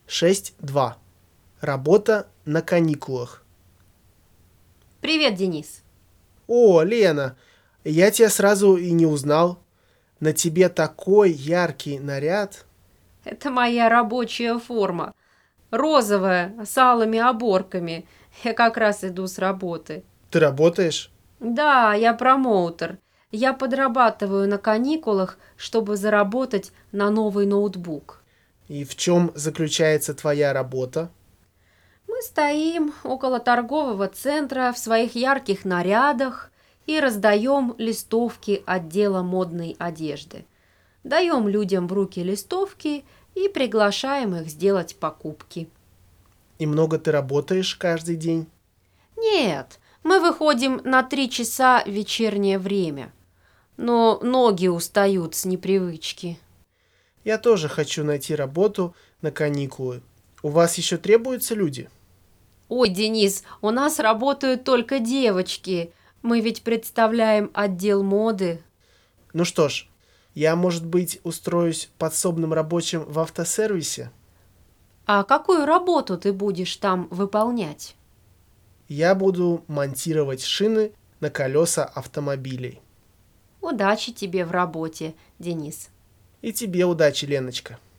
6.2. Работа на каникулах. Привет, Денис. О, Лена, я тебя сразу и не узнал. На тебе такой яркий наряд. Это моя рабочая форма. Розовая, с алыми оборками. Я как раз иду с работы. Ты работаешь? Да, я промоутер. Я подрабатываю на каникулах, чтобы заработать на новый ноутбук. И в чем заключается твоя работа? Мы стоим около торгового центра в своих ярких нарядах и раздаем листовки отдела модной одежды. Даем людям в руки листовки и приглашаем их сделать покупки. И много ты работаешь каждый день? Нет, мы выходим на 3 часа в вечернее время. Но ноги устают с непривычки. Я тоже хочу найти работу на каникулы. У вас еще требуются люди? Ой, Денис, у нас работают только девочки. Мы ведь представляем отдел моды. Ну что ж, я, может быть, устроюсь подсобным рабочим в автосервисе? А какую работу ты будешь там выполнять? Я буду монтировать шины на колеса автомобилей. Удачи тебе в работе, Денис. И тебе удачи, Леночка.